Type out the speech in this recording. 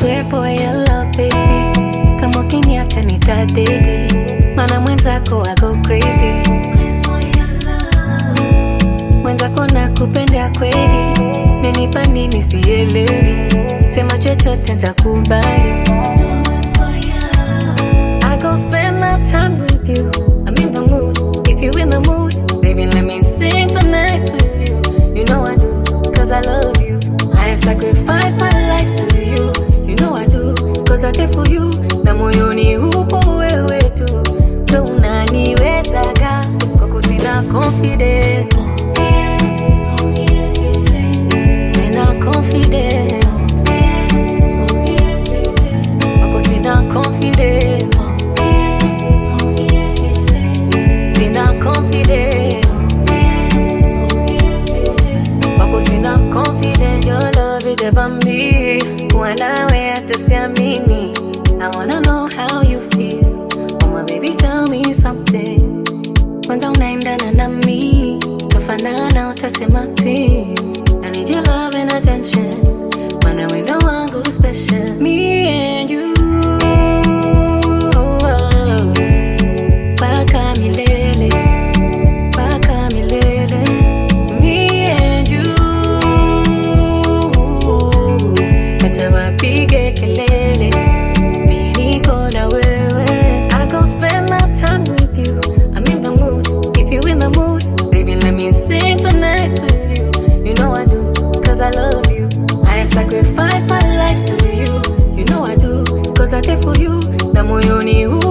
swear for your love baby, kama ukiniacha nitadedi, mana mwenzako I go crazy. Mwenzako nakupenda kweli, menipa nini sielewi, sema chochote nitakubali. I go spend my time with you, I'm in the mood, if you in the mood, baby let me sing tonight with you. You know I do, cause I love you, I have sacrificed my life to you. You know I do, cause I did for you, na moyoni upo wewe tu, ndo unaniwezaga, kwako sina confidence. Sina confidence. Kwako sina confidence. Sina confidence. Kwako sina confidence. Your love is about me, kuwa nawe hata siamini. I wanna know how you feel, oh my baby tell me something. Kwanza unaendana na mi, tufanana utasema twins. I need your love and attention, mana wendo wangu special. Me and you, paka milele, paka milele. Me and you, hata wapige kelele, mi niko na wewe. I go spend my time with you, I'm in the mood, if you in the mood, baby let me sing tonight with you. You know I do, cause I love you, I have sacrificed my life to you. You know I do, cause I did for you, na moyoni